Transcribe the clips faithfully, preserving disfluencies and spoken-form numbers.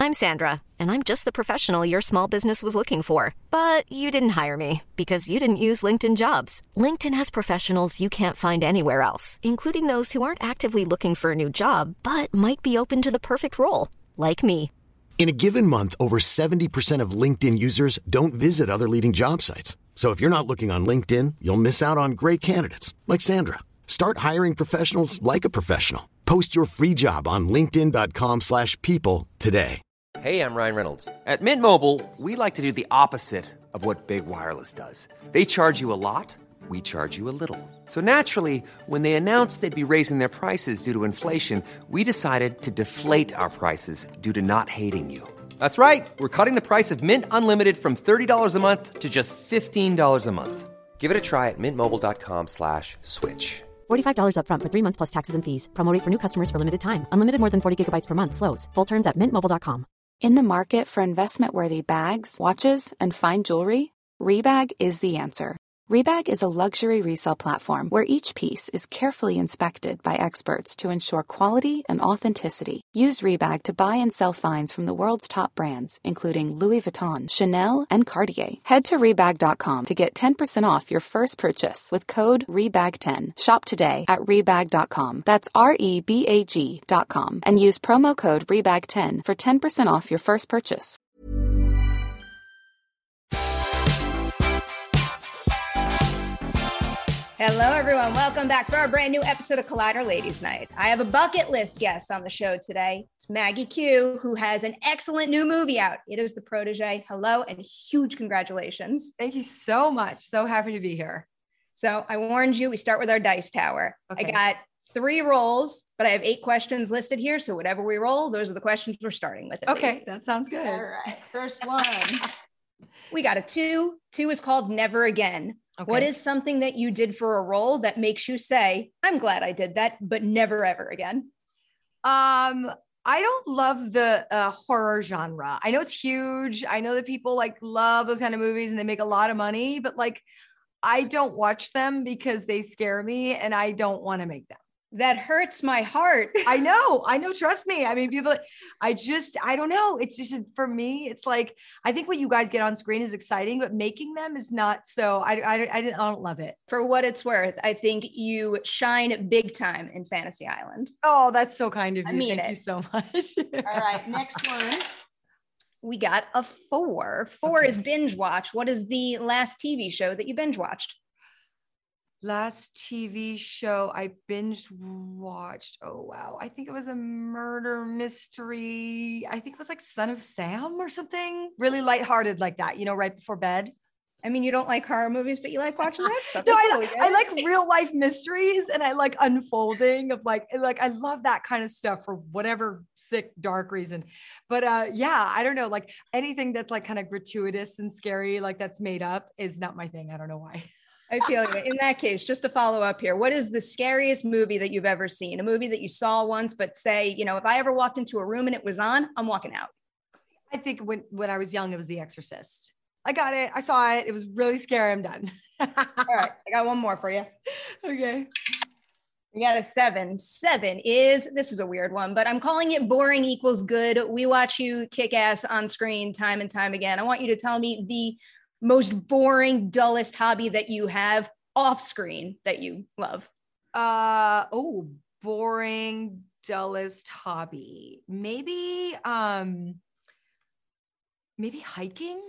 I'm Sandra, and I'm just the professional your small business was looking for. But you didn't hire me because you didn't use LinkedIn Jobs. LinkedIn has professionals you can't find anywhere else, including those who aren't actively looking for a new job, but might be open to the perfect role, like me. In a given month, over seventy percent of LinkedIn users don't visit other leading job sites. So if you're not looking on LinkedIn, you'll miss out on great candidates like Sandra. Start hiring professionals like a professional. Post your free job on linkedin dot com slash people today. Hey, I'm Ryan Reynolds. At Mint Mobile, we like to do the opposite of what Big Wireless does. They charge you a lot, we charge you a little. So naturally, when they announced they'd be raising their prices due to inflation, we decided to deflate our prices due to not hating you. That's right. We're cutting the price of Mint Unlimited from thirty dollars a month to just fifteen dollars a month. Give it a try at mintmobile.com slash switch. forty-five dollars up front for three months plus taxes and fees. Promo rate for new customers for limited time. Unlimited more than forty gigabytes per month. Slows full terms at mint mobile dot com. In the market for investment-worthy bags, watches, and fine jewelry, Rebag is the answer. Rebag is a luxury resale platform where each piece is carefully inspected by experts to ensure quality and authenticity. Use Rebag to buy and sell finds from the world's top brands, including Louis Vuitton, Chanel, and Cartier. Head to Rebag dot com to get ten percent off your first purchase with code rebag ten. Shop today at Rebag dot com. That's R E B A G dot com. And use promo code rebag ten for ten percent off your first purchase. Hello, everyone. Welcome back for our brand new episode of Collider Ladies Night. I have a bucket list guest on the show today. It's Maggie Q, who has an excellent new movie out. It is The Protege. Hello, and huge congratulations. Thank you so much. So happy to be here. So I warned you, we start with our dice tower. Okay. I got three rolls, but I have eight questions listed here. So whatever we roll, those are the questions we're starting with. Okay, least. that sounds good. All right, first one. We got a two. Two is called Never Again. Okay. What is something that you did for a role that makes you say, I'm glad I did that, but never, ever again? Um, I don't love the uh, horror genre. I know it's huge. I know that people like love those kind of movies and they make a lot of money, but like, I don't watch them because they scare me and I don't want to make them. That hurts my heart. I know, I know. Trust me. I mean, people, I just, I don't know. It's just, for me, it's like, I think what you guys get on screen is exciting, but making them is not. So I, I, I, didn't, I don't love it. For what it's worth, I think you shine big time in Fantasy Island. Oh, that's so kind of you. I mean Thank it. you so much. All right, next one. We got a four. Four Okay. is binge watch. What is the last T V show that you binge watched? Last T V show I binge watched. Oh, wow. I think it was a murder mystery. I think it was like Son of Sam or something really lighthearted like that, you know, right before bed. I mean, you don't like horror movies, but you like watching that stuff. No, I, totally I like real life mysteries and I like unfolding of like, like, I love that kind of stuff for whatever sick, dark reason. But uh, yeah, I don't know, like anything that's like kind of gratuitous and scary, like that's made up is not my thing. I don't know why. I feel you. In that case, just to follow up here, what is the scariest movie that you've ever seen? A movie that you saw once, but say, you know, if I ever walked into a room and it was on, I'm walking out. I think when, when I was young, it was The Exorcist. I got it. I saw it. It was really scary. I'm done. All right. I got one more for you. Okay. We got a seven. Seven is, this is a weird one, but I'm calling it boring equals good. We watch you kick ass on screen time and time again. I want you to tell me the most boring, dullest hobby that you have off screen that you love. Uh, oh, boring, dullest hobby. Maybe, um, maybe hiking.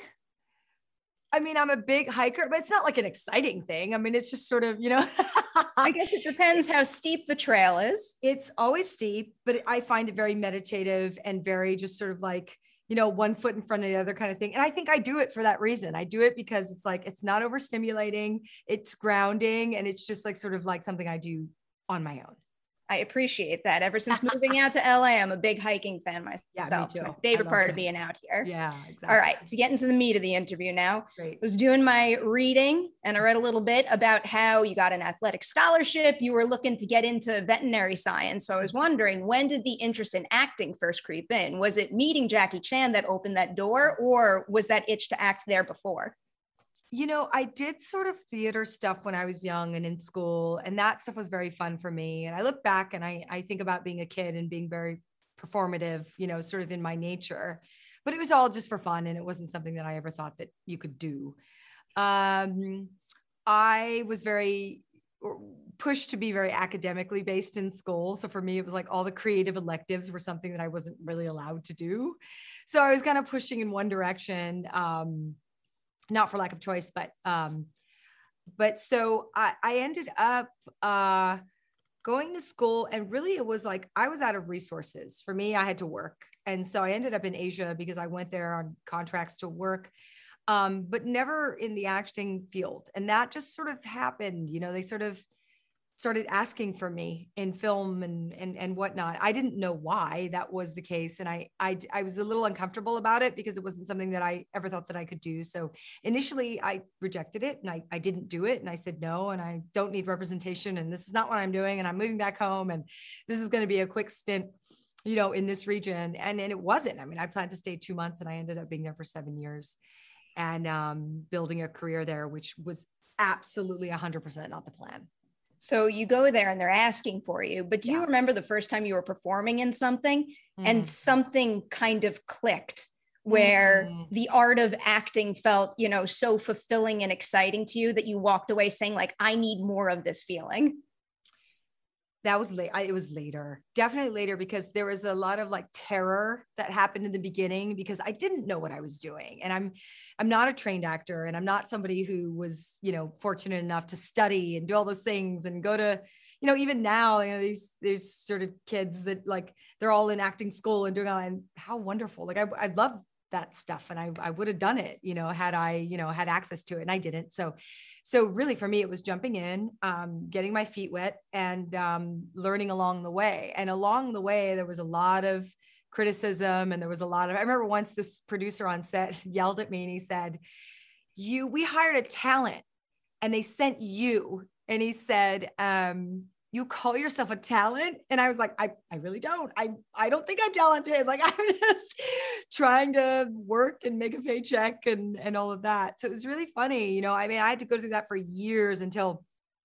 I mean, I'm a big hiker, but it's not like an exciting thing. I mean, it's just sort of, you know, I guess it depends how steep the trail is. It's always steep, but I find it very meditative and very just sort of like, you know, one foot in front of the other kind of thing. And I think I do it for that reason. I do it because it's like, it's not overstimulating, it's grounding, and it's just like sort of like something I do on my own. I appreciate that. Ever since moving out to L A, I'm a big hiking fan myself. Yeah, me too. It's my favorite part it. of being out here. Yeah, exactly. All right, to get into the meat of the interview now. Great. I was doing my reading and I read a little bit about how you got an athletic scholarship. You were looking to get into veterinary science. So I was wondering, when did the interest in acting first creep in? Was it meeting Jackie Chan that opened that door, or was that itch to act there before? You know, I did sort of theater stuff when I was young and in school, and that stuff was very fun for me. And I look back and I, I think about being a kid and being very performative, you know, sort of in my nature, but it was all just for fun. And it wasn't something that I ever thought that you could do. Um, I was very pushed to be very academically based in school. So for me, it was like all the creative electives were something that I wasn't really allowed to do. So I was kind of pushing in one direction, um, not for lack of choice, but, um, but so I, I ended up, uh, going to school, and really it was like, I was out of resources. For me, I had to work. And so I ended up in Asia because I went there on contracts to work, um, but never in the acting field. And that just sort of happened. You know, they sort of started asking for me in film and, and, and whatnot. I didn't know why that was the case. And I, I, I was a little uncomfortable about it because it wasn't something that I ever thought that I could do. So initially I rejected it and I, I didn't do it. And I said, no, and I don't need representation. And this is not what I'm doing. And I'm moving back home. And this is going to be a quick stint, you know, in this region. And, and it wasn't. I mean, I planned to stay two months and I ended up being there for seven years and um, building a career there, which was absolutely one hundred percent not the plan. So you go there and they're asking for you, but do yeah. you remember the first time you were performing in something mm. and something kind of clicked where mm. the art of acting felt, you know, so fulfilling and exciting to you that you walked away saying like, I need more of this feeling? That was late. It was later, definitely later, because there was a lot of like terror that happened in the beginning because I didn't know what I was doing. And I'm, I'm not a trained actor and I'm not somebody who was, you know, fortunate enough to study and do all those things and go to, you know, even now, you know, these, these sort of kids that like, they're all in acting school and doing all that, and how wonderful. Like I, I love that stuff. And I, I would have done it, you know, had I, you know, had access to it, and I didn't. So, so really for me, it was jumping in, um, getting my feet wet and, um, learning along the way. And along the way, there was a lot of criticism. And there was a lot of, I remember once this producer on set yelled at me and he said, you, we hired a talent and they sent you. And he said, um, you call yourself a talent? And I was like, I, I really don't. I, I don't think I'm talented. Like I'm just trying to work and make a paycheck and, and all of that. So it was really funny. You know, I mean, I had to go through that for years until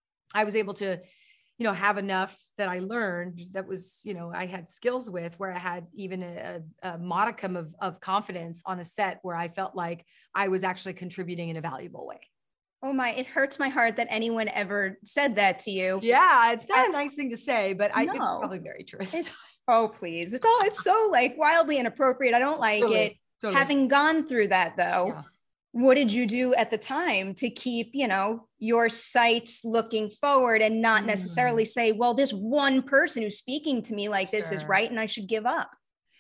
I was able to, you know, have enough that I learned that was, you know, I had skills with where I had even a, a modicum of, of confidence on a set where I felt like I was actually contributing in a valuable way. Oh my, it hurts my heart that anyone ever said that to you. Yeah, it's not I, a nice thing to say, but I, no. it's probably very true. It's, oh, please. It's all, it's so like wildly inappropriate. I don't like totally, it. Totally. Having gone through that though, yeah. What did you do at the time to keep, you know, your sights looking forward and not mm. necessarily say, well, this one person who's speaking to me like this sure. is right and I should give up?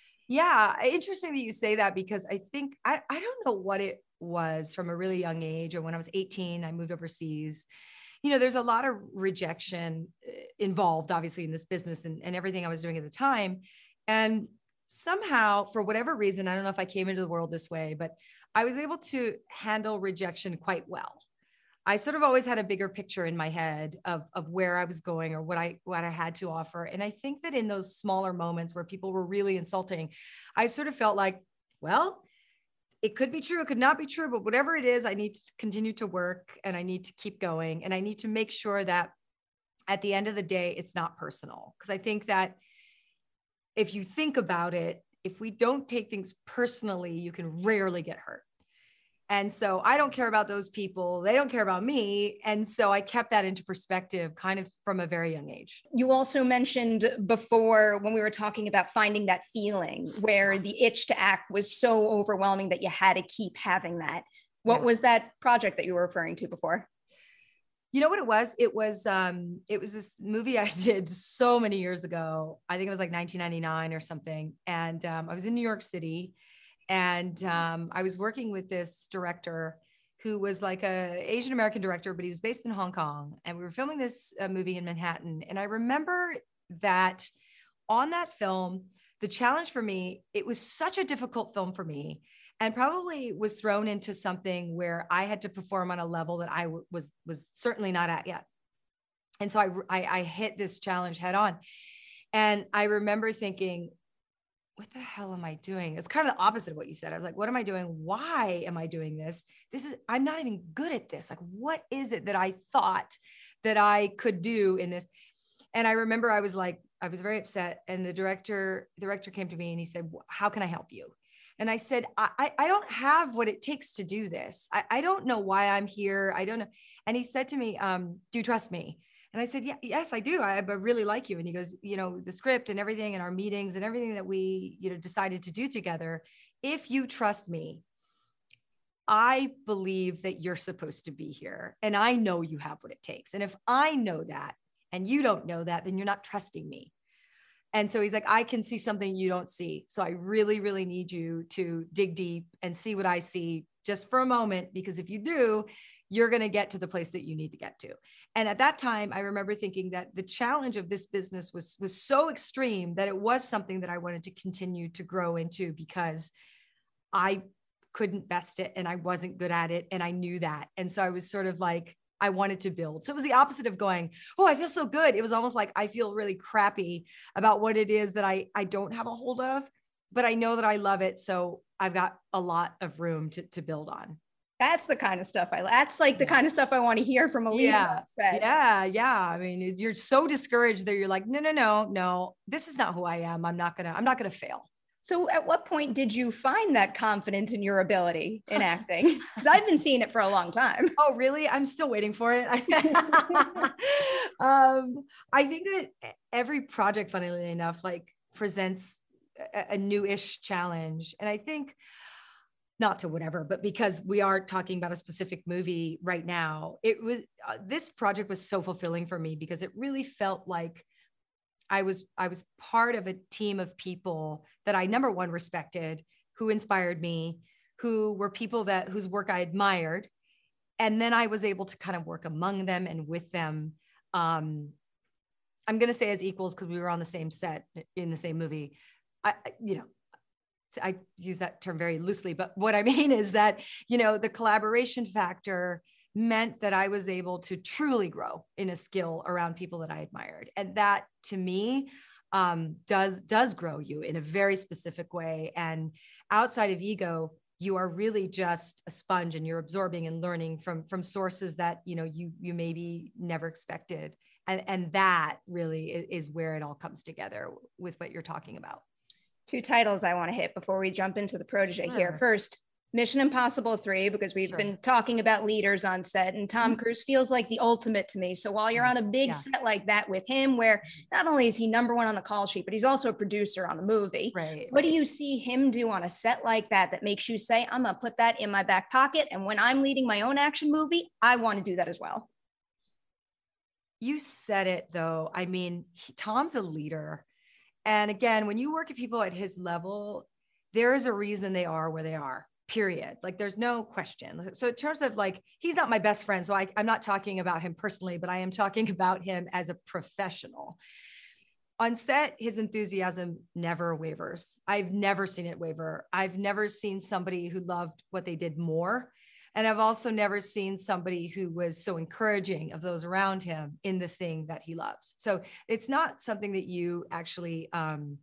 Yeah, interesting that you say that because I think, I, I don't know what it was from a really young age, or when I was eighteen, I moved overseas. You know, there's a lot of rejection involved, obviously, in this business and, and everything I was doing at the time. And somehow, for whatever reason, I don't know if I came into the world this way, but I was able to handle rejection quite well. I sort of always had a bigger picture in my head of, of where I was going or what I, what I had to offer. And I think that in those smaller moments where people were really insulting, I sort of felt like, well, it could be true, it could not be true, but whatever it is, I need to continue to work and I need to keep going. And I need to make sure that at the end of the day, it's not personal. Because I think that if you think about it, if we don't take things personally, you can rarely get hurt. And so I don't care about those people. They don't care about me. And so I kept that into perspective kind of from a very young age. You also mentioned before when we were talking about finding that feeling where the itch to act was so overwhelming that you had to keep having that. What yeah. was that project that you were referring to before? You know what it was? It was, um, it was this movie I did so many years ago. I think it was like nineteen ninety-nine or something. And um, I was in New York City. And um, I was working with this director who was like a Asian American director, but he was based in Hong Kong. And we were filming this uh, movie in Manhattan. And I remember that on that film, the challenge for me, it was such a difficult film for me and probably was thrown into something where I had to perform on a level that I w- was, was certainly not at yet. And so I, I, I hit this challenge head on. And I remember thinking, what the hell am I doing? It's kind of the opposite of what you said. I was like, what am I doing? Why am I doing this? This is, I'm not even good at this. Like, what is it that I thought that I could do in this? And I remember I was like, I was very upset. And the director, the director came to me and he said, how can I help you? And I said, I, I don't have what it takes to do this. I, I don't know why I'm here. I don't know. And he said to me, um, do you trust me? And I said, yeah, yes, I do. I, I really like you. And he goes, you know, the script and everything and our meetings and everything that we, you know, decided to do together. If you trust me, I believe that you're supposed to be here. And I know you have what it takes. And if I know that and you don't know that, then you're not trusting me. And so he's like, I can see something you don't see. So I really, really need you to dig deep and see what I see just for a moment, because if you do, you're going to get to the place that you need to get to. And at that time, I remember thinking that the challenge of this business was, was so extreme that it was something that I wanted to continue to grow into, because I couldn't best it and I wasn't good at it. And I knew that. And so I was sort of like, I wanted to build. So it was the opposite of going, oh, I feel so good. It was almost like I feel really crappy about what it is that I, I don't have a hold of, but I know that I love it. So I've got a lot of room to, to build on. That's the kind of stuff I, that's like the kind of stuff I want to hear from a leader. Yeah. Yeah. Yeah. I mean, you're so discouraged that you're like, no, no, no, no, this is not who I am. I'm not going to, I'm not going to fail. So at what point did you find that confidence in your ability in acting? Because I've been seeing it for a long time. Oh, really? I'm still waiting for it. um, I think that every project, funnily enough, like presents a, a new-ish challenge. And I think not to whatever, but because we are talking about a specific movie right now, it was, uh, this project was so fulfilling for me because it really felt like I was, I was part of a team of people that I, number one, respected, who inspired me, who were people that, whose work I admired. And then I was able to kind of work among them and with them. Um, I'm going to say as equals, because we were on the same set in the same movie. I, you know, I use that term very loosely, but what I mean is that, you know, the collaboration factor meant that I was able to truly grow in a skill around people that I admired. And that to me um, does, does grow you in a very specific way. And outside of ego, you are really just a sponge and you're absorbing and learning from, from sources that, you know, you, you maybe never expected. And, and that really is, is where it all comes together with what you're talking about. Two titles I want to hit before we jump into the protege Sure. here. First, Mission Impossible three, because we've Sure. been talking about leaders on set, and Tom Mhm. Cruise feels like the ultimate to me. So while you're on a big Yeah. set like that with him, where not only is he number one on the call sheet, but he's also a producer on the movie. Right. What do you see him do on a set like that that makes you say, I'm going to put that in my back pocket, and when I'm leading my own action movie, I want to do that as well? You said it though. I mean, he, Tom's a leader. And again, when you work with people at his level, there is a reason they are where they are, period. Like there's no question. So in terms of like, he's not my best friend. So I, I'm not talking about him personally, but I am talking about him as a professional. On set, his enthusiasm never wavers. I've never seen it waver. I've never seen somebody who loved what they did more. And I've also never seen somebody who was so encouraging of those around him in the thing that he loves. So it's not something that you actually um,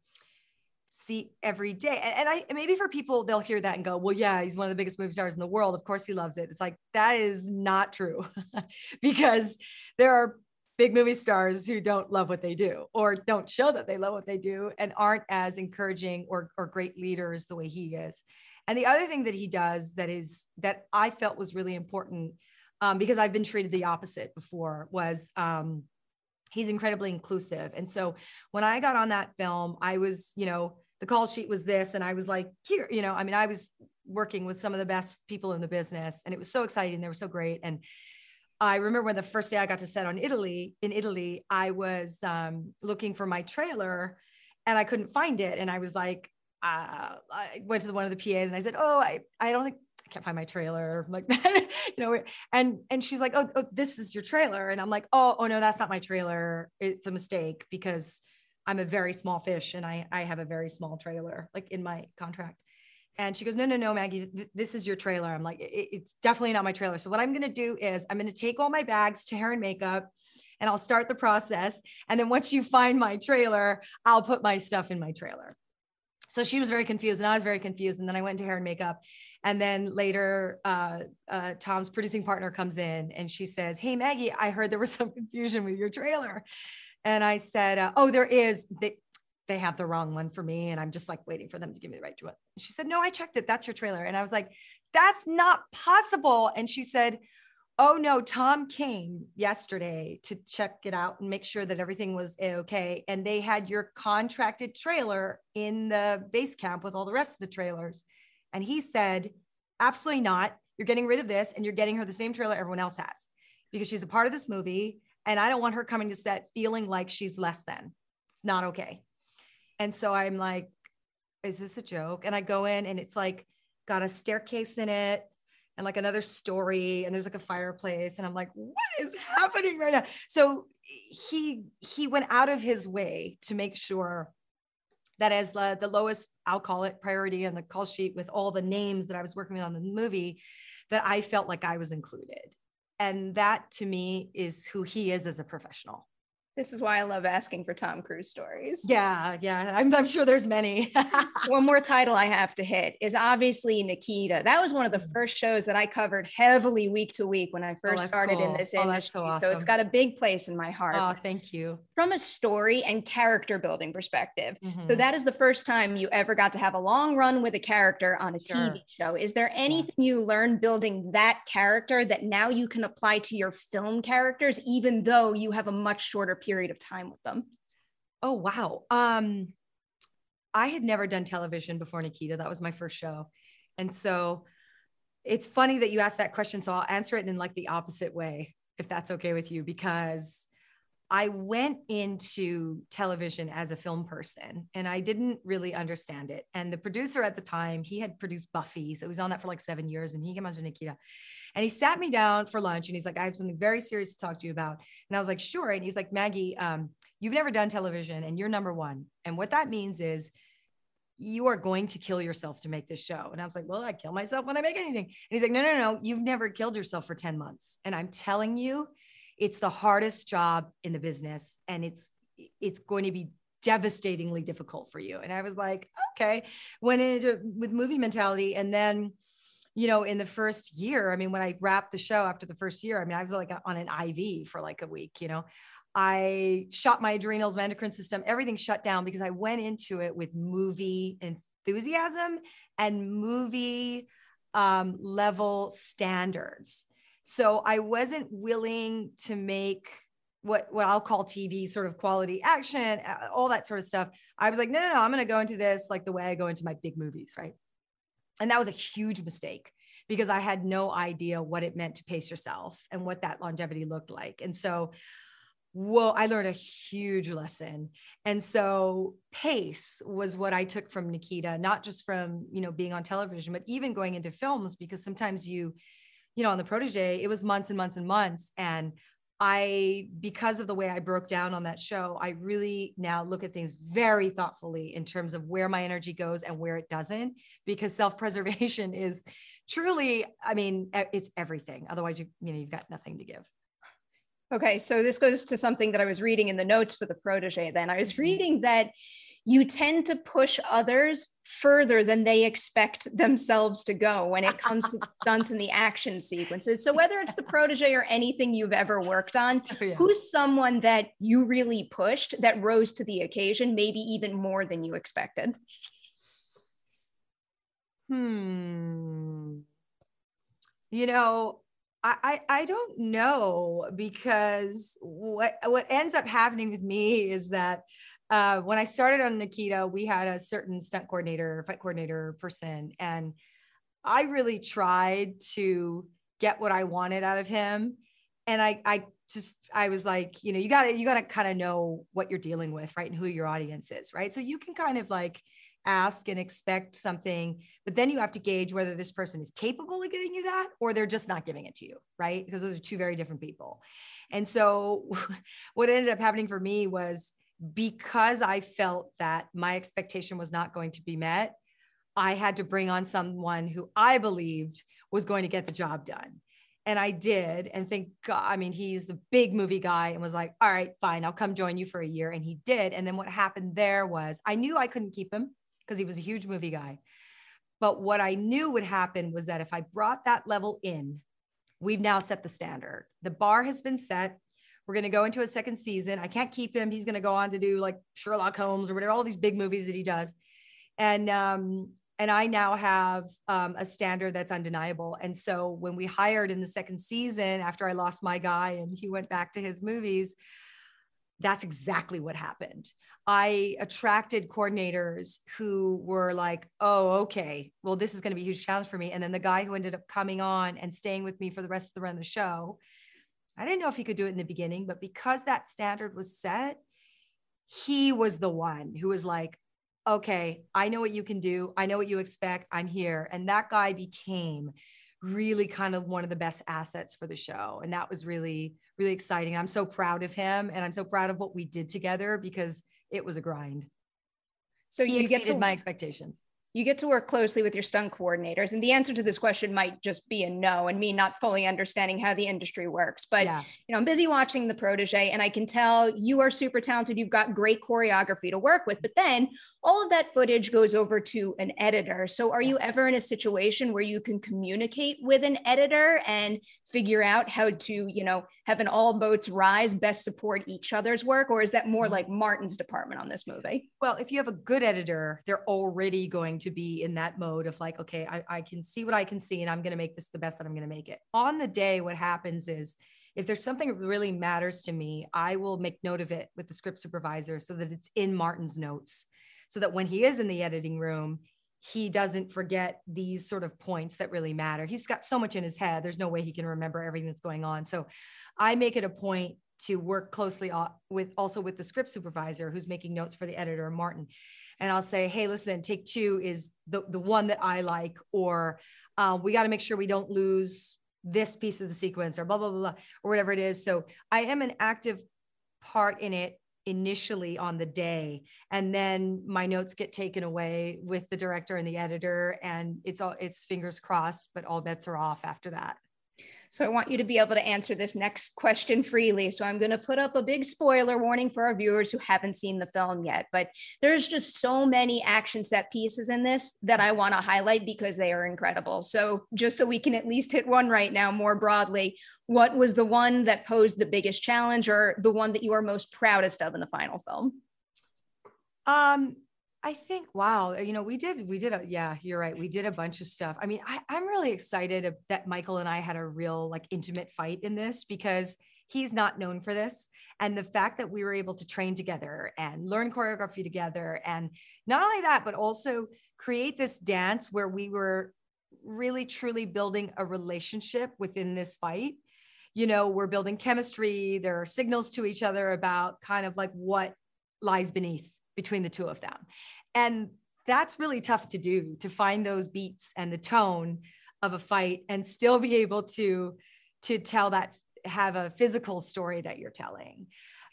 see every day. And, and I maybe for people, they'll hear that and go, well, yeah, he's one of the biggest movie stars in the world. Of course he loves it. It's like, that is not true because there are big movie stars who don't love what they do or don't show that they love what they do and aren't as encouraging or, or great leaders the way he is. And the other thing that he does that is that I felt was really important um, because I've been treated the opposite before was um, he's incredibly inclusive. And so when I got on that film, I was, you know, the call sheet was this, and I was like, here, you know, I mean, I was working with some of the best people in the business and it was so exciting. They were so great. And I remember when the first day I got to set on Italy, in Italy, I was um, looking for my trailer and I couldn't find it. And I was like, uh, I went to the, one of the P As and I said, oh, I, I don't think I can't find my trailer. I'm like, you know, and, and she's like, oh, oh, this is your trailer. And I'm like, oh, oh no, that's not my trailer. It's a mistake because I'm a very small fish and I, I have a very small trailer, like in my contract. And she goes, no, no, no, Maggie, th- this is your trailer. I'm like, it, it's definitely not my trailer. So what I'm going to do is I'm going to take all my bags to hair and makeup and I'll start the process. And then once you find my trailer, I'll put my stuff in my trailer. So she was very confused and I was very confused. And then I went to hair and makeup. And then later, uh, uh, Tom's producing partner comes in and she says, hey, Maggie, I heard there was some confusion with your trailer. And I said, uh, oh, there is, they, they have the wrong one for me. And I'm just like waiting for them to give me the right one. She said, no, I checked it. That's your trailer. And I was like, that's not possible. And she said, oh no, Tom came yesterday to check it out and make sure that everything was okay. And they had your contracted trailer in the base camp with all the rest of the trailers. And he said, absolutely not. You're getting rid of this and you're getting her the same trailer everyone else has because she's a part of this movie. And I don't want her coming to set feeling like she's less than. It's not okay. And so I'm like, is this a joke? And I go in and it's like, got a staircase in it and like another story. And there's like a fireplace. And I'm like, what is happening right now? So he, he went out of his way to make sure that as the, the lowest, I'll call it priority on the call sheet with all the names that I was working with on the movie, that I felt like I was included. And that to me is who he is as a professional. This is why I love asking for Tom Cruise stories. Yeah, yeah. I'm, I'm sure there's many. One more title I have to hit is obviously Nikita. That was one of the first shows that I covered heavily week to week when I first oh, started cool. in this oh, industry. That's so, awesome. So it's got a big place in my heart. Oh, thank you. From a story and character building perspective. Mm-hmm. So that is the first time you ever got to have a long run with a character on a sure. T V show. Is there anything yeah. you learned building that character that now you can apply to your film characters, even though you have a much shorter period of time with them? Oh, wow. Um, I had never done television before Nikita. That was my first show. And so it's funny that you asked that question. So I'll answer it in like the opposite way, if that's okay with you, because I went into television as a film person and I didn't really understand it. And the producer at the time, he had produced Buffy. So he was on that for like seven years and he came on to Nikita and he sat me down for lunch and he's like, I have something very serious to talk to you about. And I was like, sure. And he's like, Maggie, um, you've never done television and you're number one. And what that means is you are going to kill yourself to make this show. And I was like, well, I kill myself when I make anything. And he's like, no, no, no, you've never killed yourself for ten months. And I'm telling you, it's the hardest job in the business. And it's, it's going to be devastatingly difficult for you. And I was like, okay, went into with movie mentality. And then, you know, in the first year, I mean, when I wrapped the show after the first year, I mean, I was like on an I V for like a week, you know, I shot my adrenals, my endocrine system, everything shut down because I went into it with movie enthusiasm and movie um, level standards. So I wasn't willing to make what, what I'll call T V sort of quality action, all that sort of stuff. I was like, no, no, no, I'm going to go into this like the way I go into my big movies. Right. And that was a huge mistake because I had no idea what it meant to pace yourself and what that longevity looked like. And so, whoa, I learned a huge lesson. And so pace was what I took from Nikita, not just from, you know, being on television, but even going into films, because sometimes you, you know, on The Protege, it was months and months and months. And I, because of the way I broke down on that show, I really now look at things very thoughtfully in terms of where my energy goes and where it doesn't, because self-preservation is truly, I mean, it's everything. Otherwise, you, you know, you've got nothing to give. Okay. So this goes to something that I was reading in the notes for The Protege. Then I was reading that you tend to push others further than they expect themselves to go when it comes to stunts and the action sequences. So whether it's The Protege or anything you've ever worked on, oh, yeah. who's someone that you really pushed that rose to the occasion, maybe even more than you expected? Hmm. You know, I, I don't know, because what, what ends up happening with me is that uh, when I started on Nikita, we had a certain stunt coordinator, fight coordinator person, and I really tried to get what I wanted out of him. And I, I just, I was like, you know, you gotta, you gotta kind of know what you're dealing with, right? And who your audience is, right? So you can kind of like ask and expect something, but then you have to gauge whether this person is capable of giving you that or they're just not giving it to you, right? Because those are two very different people. And so what ended up happening for me was, because I felt that my expectation was not going to be met, I had to bring on someone who I believed was going to get the job done. And I did. And thank God, I mean, he's a big movie guy and was like, all right, fine, I'll come join you for a year. And he did. And then what happened there was, I knew I couldn't keep him because he was a huge movie guy. But what I knew would happen was that if I brought that level in, we've now set the standard. The bar has been set. We're going to go into a second season. I can't keep him. He's going to go on to do like Sherlock Holmes or whatever, all these big movies that he does. And, um, and I now have um, a standard that's undeniable. And so when we hired in the second season, after I lost my guy and he went back to his movies, that's exactly what happened. I attracted coordinators who were like, oh, okay, well, this is going to be a huge challenge for me. And then the guy who ended up coming on and staying with me for the rest of the run of the show, I didn't know if he could do it in the beginning, but because that standard was set, he was the one who was like, okay, I know what you can do. I know what you expect. I'm here. And that guy became really kind of one of the best assets for the show. And that was really, really exciting. I'm so proud of him. And I'm so proud of what we did together because it was a grind. So he you exceeded get to my expectations. You get to work closely with your stunt coordinators. And the answer to this question might just be a no, and me not fully understanding how the industry works. But, yeah. you know, I'm busy watching The Protege, and I can tell you are super talented. You've got great choreography to work with. But then all of that footage goes over to an editor. So are you ever in a situation where you can communicate with an editor and figure out how to, you know, have an all boats rise, best support each other's work? Or is that more like Martin's department on this movie? Well, if you have a good editor, they're already going to be in that mode of like, okay, I, I can see what I can see and I'm going to make this the best that I'm going to make it. On the day, what happens is if there's something that really matters to me, I will make note of it with the script supervisor so that it's in Martin's notes, so that when he is in the editing room, he doesn't forget these sort of points that really matter. He's got so much in his head. There's no way he can remember everything that's going on. So I make it a point to work closely with also with the script supervisor who's making notes for the editor, Martin. And I'll say, hey, listen, take two is the, the one that I like, or uh, we got to make sure we don't lose this piece of the sequence, or blah, blah, blah, blah, or whatever it is. So I am an active part in it initially on the day. And then my notes get taken away with the director and the editor, and it's all, it's fingers crossed, but all bets are off after that. So I want you to be able to answer this next question freely. So I'm going to put up a big spoiler warning for our viewers who haven't seen the film yet, but there's just so many action set pieces in this that I want to highlight because they are incredible. So just so we can at least hit one right now more broadly, what was the one that posed the biggest challenge, or the one that you are most proudest of in the final film? Um, I think, wow, you know, we did, we did, a, yeah, you're right. We did a bunch of stuff. I mean, I, I'm really excited that Michael and I had a real like intimate fight in this because he's not known for this. And the fact that we were able to train together and learn choreography together, and not only that, but also create this dance where we were really, truly building a relationship within this fight. You know, we're building chemistry. There are signals to each other about kind of like what lies beneath between the two of them. And that's really tough to do, to find those beats and the tone of a fight and still be able to, to tell that, have a physical story that you're telling.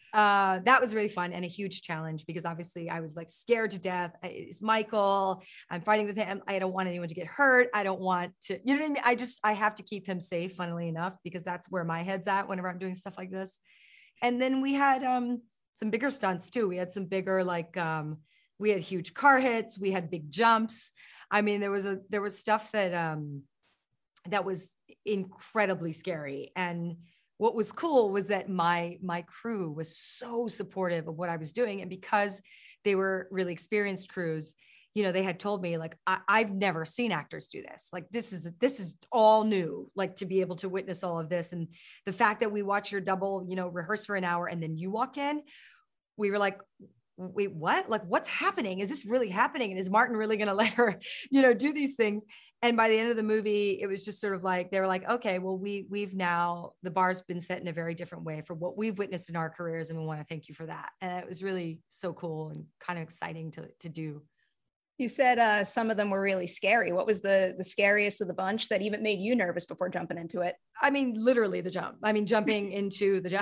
Uh, that was really fun and a huge challenge because obviously I was like scared to death. It's Michael. I'm fighting with him. I don't want anyone to get hurt. I don't want to, you know what I mean? I just, I have to keep him safe, funnily enough, because that's where my head's at whenever I'm doing stuff like this. And then we had, um, some bigger stunts too. We had some bigger, like, um, we had huge car hits. We had big jumps. I mean, there was a, there was stuff that, um, that was incredibly scary. And what was cool was that my, my crew was so supportive of what I was doing. And because they were really experienced crews, you know, they had told me like, I, I've never seen actors do this. Like, this is, this is all new, like to be able to witness all of this. And the fact that we watch your double, you know, rehearse for an hour and then you walk in, we were like, wait, what? Like, what's happening? Is this really happening? And is Martin really going to let her, you know, do these things? And by the end of the movie, it was just sort of like, they were like, okay, well, we, we've now, the bar's been set in a very different way for what we've witnessed in our careers. And we want to thank you for that. And it was really so cool and kind of exciting to, to do. You said uh, some of them were really scary. What was the the scariest of the bunch that even made you nervous before jumping into it? I mean, literally the jump. I mean, jumping into the jump,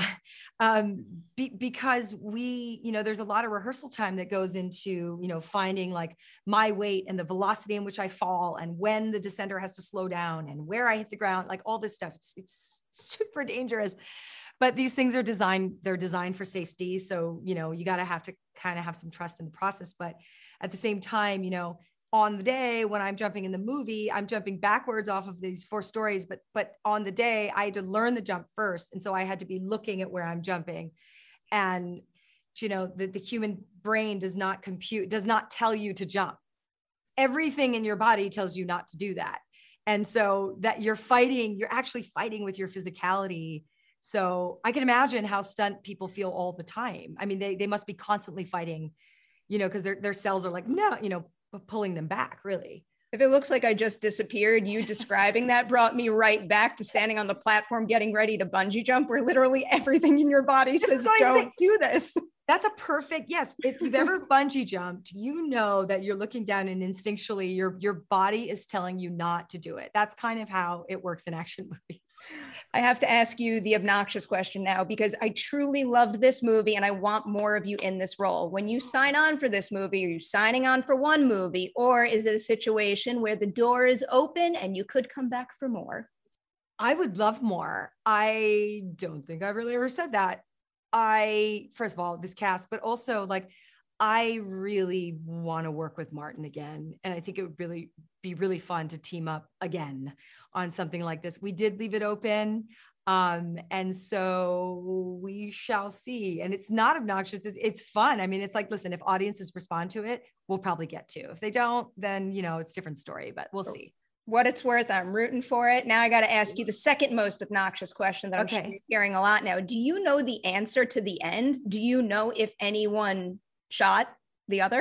um, be, because we, you know, there's a lot of rehearsal time that goes into, you know, finding like my weight and the velocity in which I fall and when the descender has to slow down and where I hit the ground, like all this stuff. It's, it's super dangerous. But these things are designed, they're designed for safety. So, you know, you got to have to kind of have some trust in the process. But at the same time, you know, on the day when I'm jumping in the movie, I'm jumping backwards off of these four stories, but, but on the day I had to learn the jump first. And so I had to be looking at where I'm jumping. And, you know, the, the human brain does not compute, does not tell you to jump. Everything in your body tells you not to do that. And so that you're fighting, you're actually fighting with your physicality. So I can imagine how stunt people feel all the time. I mean, they, they must be constantly fighting, you know, because their, their cells are like, no, you know, pulling them back, really. If it looks like I just disappeared, you describing that brought me right back to standing on the platform, getting ready to bungee jump, where literally everything in your body says, don't do this. That's a perfect, yes. If you've ever bungee jumped, you know that you're looking down and instinctually your, your body is telling you not to do it. That's kind of how it works in action movies. I have to ask you the obnoxious question now, because I truly loved this movie and I want more of you in this role. When you sign on for this movie, are you signing on for one movie, or is it a situation where the door is open and you could come back for more? I would love more. I don't think I've really ever said that. I, first of all, this cast, but also like, I really want to work with Martin again. And I think it would really be really fun to team up again on something like this. We did leave it open. Um, and so we shall see. And it's not obnoxious. It's, it's fun. I mean, it's like, listen, if audiences respond to it, we'll probably get to. If they don't, then, you know, it's a different story, but we'll see. What it's worth, I'm rooting for it. Now I got to ask you the second most obnoxious question that I'm okay. sure you're hearing a lot now. Do you know the answer to the end? Do you know if anyone shot the other?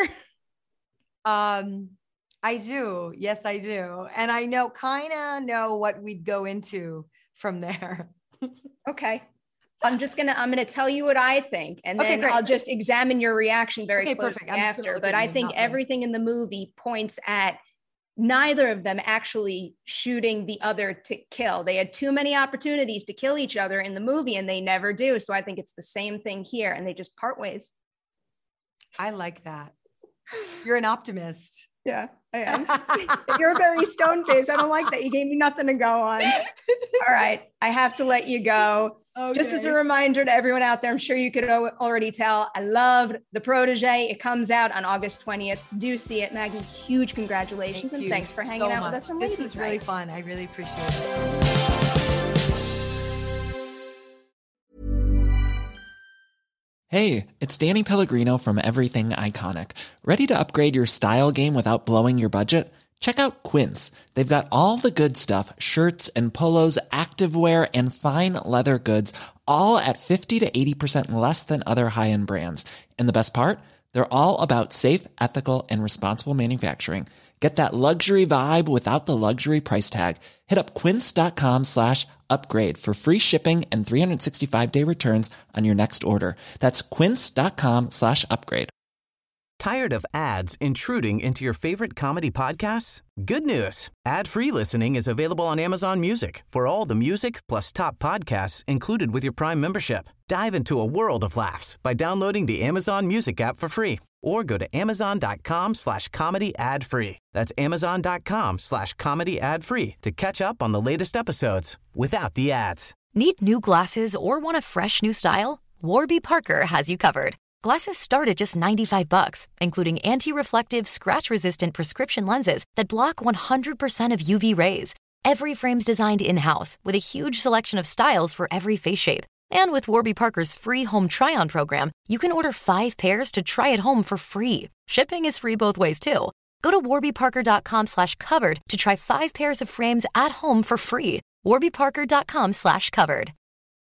Um, I do. Yes, I do. And I know, kind of know what we'd go into from there. Okay. I'm just going to, I'm going to tell you what I think, and then okay, I'll just examine your reaction very okay, closely perfect. after. But I think everything in the movie points at neither of them actually shooting the other to kill. They had too many opportunities to kill each other in the movie and they never do. So I think it's the same thing here, and they just part ways. I like that. You're an optimist. Yeah, I am. You're very stone-faced. I don't like that. You gave me nothing to go on. All right. I have to let you go. Okay. Just as a reminder to everyone out there, I'm sure you could already tell, I loved The Protege. It comes out on August twentieth. Do see it. Maggie, huge congratulations. Thank and thanks for hanging so out much. with us. On this is really fun. I really appreciate it. Hey, it's Danny Pellegrino from Everything Iconic. Ready to upgrade your style game without blowing your budget? Check out Quince. They've got all the good stuff, shirts and polos, activewear, and fine leather goods, all at fifty to eighty percent less than other high-end brands. And the best part? They're all about safe, ethical, and responsible manufacturing. Get that luxury vibe without the luxury price tag. Hit up quince.com slash upgrade for free shipping and three sixty-five day returns on your next order. That's quince.com slash upgrade. Tired of ads intruding into your favorite comedy podcasts? Good news. Ad-free listening is available on Amazon Music for all the music plus top podcasts included with your Prime membership. Dive into a world of laughs by downloading the Amazon Music app for free or go to amazon.com slash comedy ad free. That's amazon.com slash comedy ad free to catch up on the latest episodes without the ads. Need new glasses or want a fresh new style? Warby Parker has you covered. Glasses start at just ninety-five bucks, including anti-reflective, scratch-resistant prescription lenses that block one hundred percent of U V rays. Every frame's designed in-house with a huge selection of styles for every face shape. And with Warby Parker's free home try-on program, you can order five pairs to try at home for free. Shipping is free both ways, too. Go to warbyparker.com slash covered to try five pairs of frames at home for free. warbyparker.com slash covered.